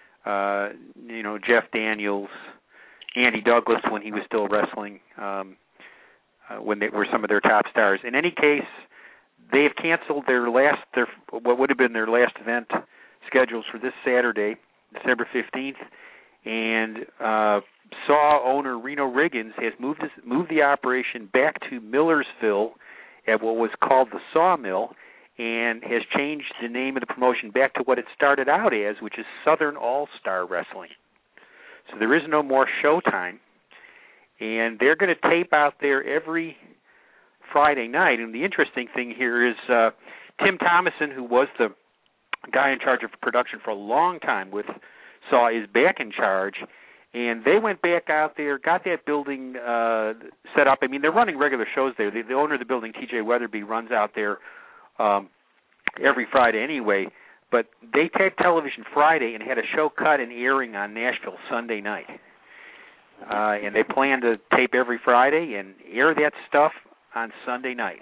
Jeff Daniels, Andy Douglas when he was still wrestling, when they were some of their top stars. In any case, they have canceled what would have been their last event schedules for this Saturday, December 15th, and Saw owner Reno Riggins has moved the operation back to Millersville at what was called the Sawmill, and has changed the name of the promotion back to what it started out as, which is Southern All-Star Wrestling. So there is no more Showtime, and they're going to tape out there every Friday night. And the interesting thing here is Tim Thomason, who was the guy in charge of production for a long time with Saw, is back in charge, and they went back out there, got that building set up. I mean, they're running regular shows there. The owner of the building, T.J. Weatherby, runs out there every Friday anyway. But they taped Television Friday and had a show cut and airing on Nashville Sunday night. And they plan to tape every Friday and air that stuff on Sunday night.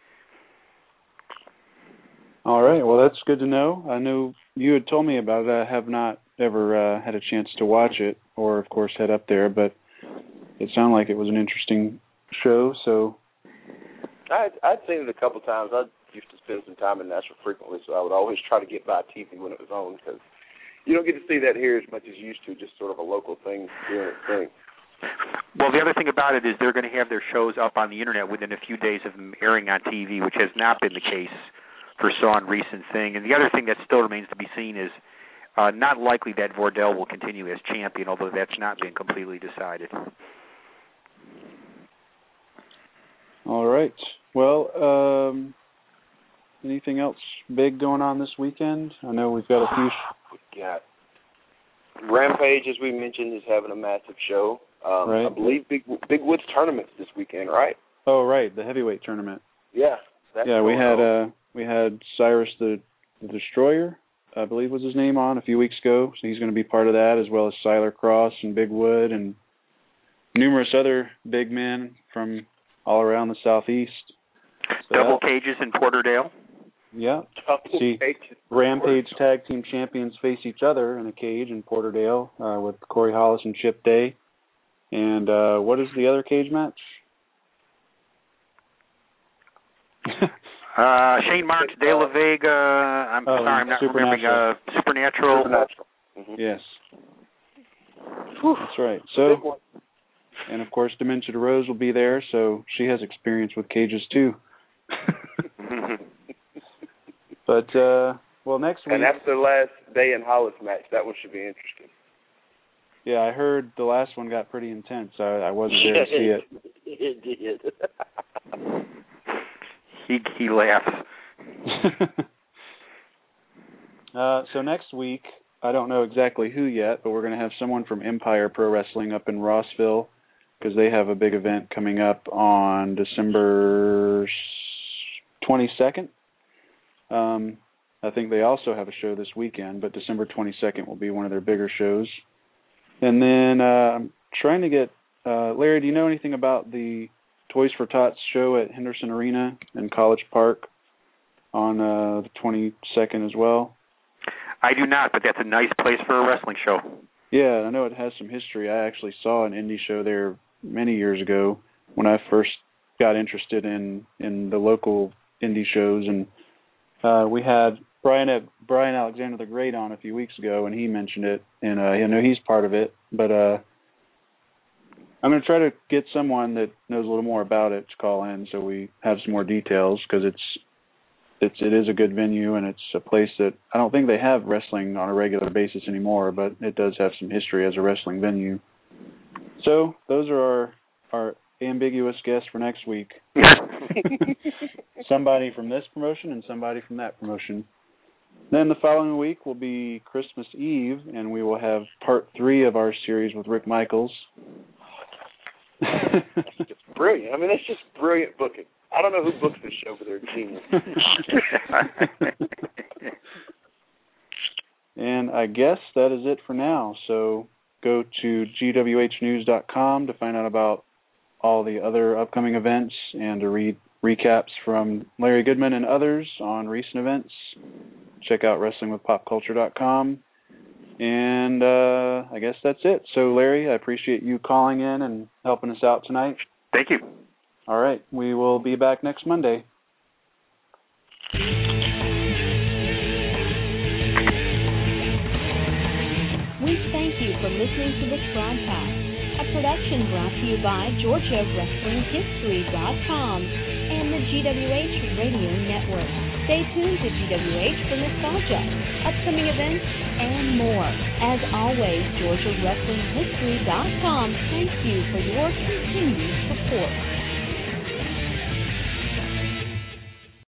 All right. Well, that's good to know. I know you had told me about it. I have not ever had a chance to watch it or, of course, head up there, but it sounded like it was an interesting show. So I'd seen it a couple times. I used to spend some time in Nashville frequently, so I would always try to get by TV when it was on because you don't get to see that here as much as you used to, just sort of a local thing doing its thing. Well, the other thing about it is they're going to have their shows up on the Internet within a few days of them airing on TV, which has not been the case for Saw and recent thing. And the other thing that still remains to be seen is not likely that Vordell will continue as champion, although that's not been completely decided. All right. Well, anything else big going on this weekend? I know we've got a few. We got Rampage, as we mentioned, is having a massive show. Right. I believe Big Wood's tournament's this weekend, right? Oh, right, the heavyweight tournament. Yeah. We had Cyrus the Destroyer, I believe was his name, on a few weeks ago. So he's going to be part of that, as well as Siler Cross and Big Wood and numerous other big men from all around the Southeast. So Double cages in Porterdale. Yeah. See, Rampage Tag Team Champions face each other in a cage in Porterdale with Corey Hollis and Chip Day. And what is the other cage match? Shane Marks, De La Vega. I'm sorry, I'm not remembering. Supernatural. Mm-hmm. Yes. That's right. So, and of course, Dementia Rose will be there, so she has experience with cages too. But well, next week. And that's the last Day and Hollis match. That one should be interesting. Yeah, I heard the last one got pretty intense. I wasn't there to see it. It did. He laughs. So next week, I don't know exactly who yet, but we're going to have someone from Empire Pro Wrestling up in Rossville because they have a big event coming up on December 22nd. I think they also have a show this weekend, but December 22nd will be one of their bigger shows. And then I'm trying to get Larry, do you know anything about the Toys for Tots show at Henderson Arena in College Park on the 22nd as well? I do not, but that's a nice place for a wrestling show. Yeah, I know it has some history. I actually saw an indie show there many years ago when I first got interested in the local indie shows, and we had Brian Alexander the Great on a few weeks ago, and he mentioned it, and I know he's part of it, but I'm going to try to get someone that knows a little more about it to call in so we have some more details, because it is a good venue, and it's a place that I don't think they have wrestling on a regular basis anymore, but it does have some history as a wrestling venue. So those are our ambiguous guests for next week. Somebody from this promotion and somebody from that promotion. Then the following week will be Christmas Eve, and we will have part 3 of our series with Rick Michaels. It's brilliant. I mean, it's just brilliant booking. I don't know who books this show, but they're genius. And I guess that is it for now. So go to gwhnews.com to find out about all the other upcoming events and to read recaps from Larry Goodman and others on recent events. Check out wrestlingwithpopculture.com. And I guess that's it. So, Larry, I appreciate you calling in and helping us out tonight. Thank you. All right. We will be back next Monday. We thank you for listening to this broadcast, a production brought to you by GeorgiaWrestlingHistory.com and the GWH Radio Network. Stay tuned to GWH for nostalgia, upcoming events, and more. As always, GeorgiaWrestlingHistory.com thanks you for your continued support.